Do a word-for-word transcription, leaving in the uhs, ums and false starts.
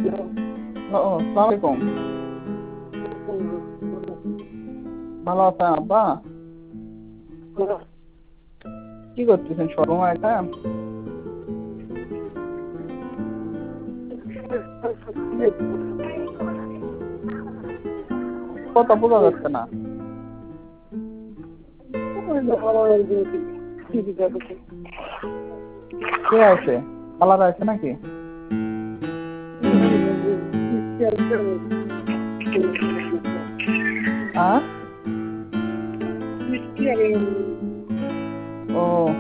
ও সালাম আলাইকুম। ভালো আছেন আব্বা? কি করতেছেন সর্বমা এটা? কথা বোঝা যাচ্ছে না। কে আছে? খালারা আছে নাকি? আহ ও